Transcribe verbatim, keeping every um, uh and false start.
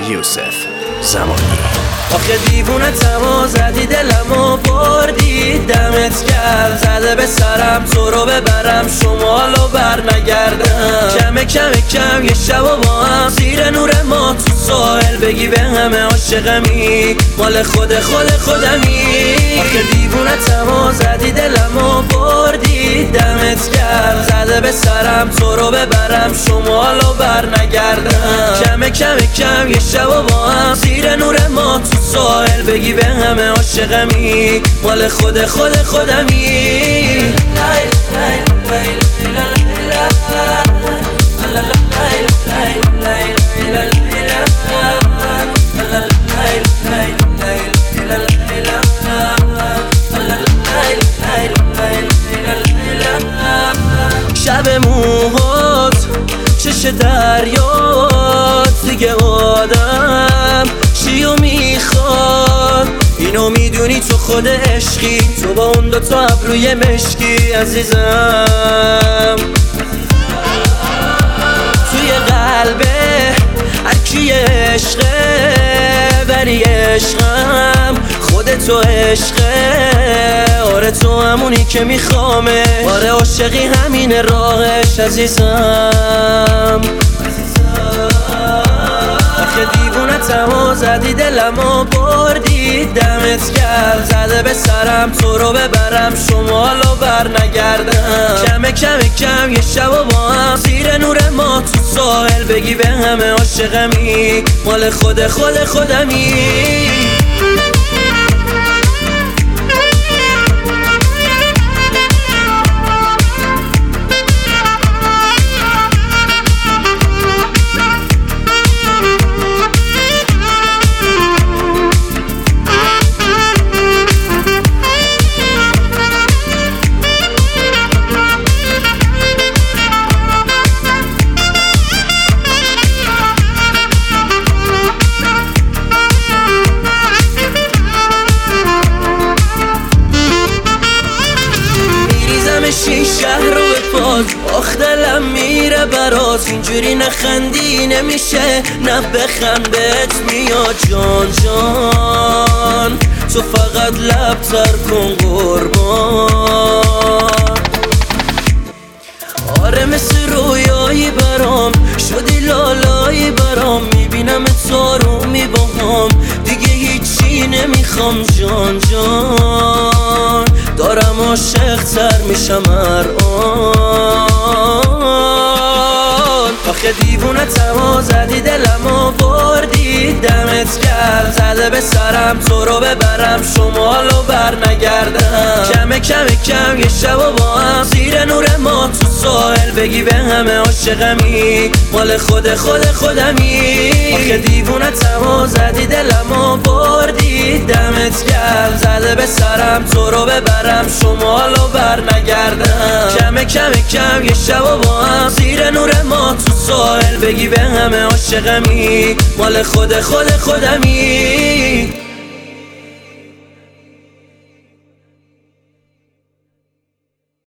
یوسف زمانی. آخه دیوونه تما زدی دلمو بردی، دمت گرم زده به سرم تو رو ببرم شمالو بر نگردم. کم کم کم یه شب و با هم زیر نور ما تو ساحل بگی به همه عاشقمی مال خود خود خودمی. آخه دیوونه تما زدی دلمو بردی، دمت گرم زده به سرم تو رو ببرم شمالو بر نگردم. کم کم کم یه شب و با هم زیر نور ما تو ساحل بگی به همه عاشقمی مال خود خود خودمی. شب موهات چش دریات دیگه آدم چیو میخواد، اینو میدونی تو خود عشقی، تو با اون دوتا ابروی مشکی عزیزم. توی قلبه هرکی عشقه ولی عشقم خودتو عشقه. آره تو همونی که میخوامه، آره عاشقی همین راهش عزیزم. آخه دیوونه تما زدی دلمو بردی، دمت گرم زده به سرم تو رو ببرم شمالو بر نگردم. کم کم کم یه شب و با هم زیر نور ما تو ساحل بگی به همه عاشقمی مال خود خود خودمی. شیش شهر رو به پاس آخ دلم میره برات، اینجوری نخندی نمیشه نه بخند بهت میاد جان جان. تو فقط لب تر کن قربان. آره مثل رویایی برام شدی لالایی برام، میبینم تو میباهم دیگه هیچی نمیخوام جان جان. دارم عاشق تر میشم هر آن. آخه دیوونه تما زدی دلمو بردی، دمت گرم زده به سرم تو رو ببرم شمالو بر نگردم. کم کم کم یه شب و با هم زیر نور ما تو ساحل بگی به همه عاشقمی مال خود خود خودمی. آخه دیوونه تما زدی دلمو بردی، دمت گرم زده به سرم تو رو ببرم شمالو بر نگردم. کم کم کم یه شب و با هم زیر نور ما تو ساحل بگی به همه عاشقمی مال خود خود خودمی.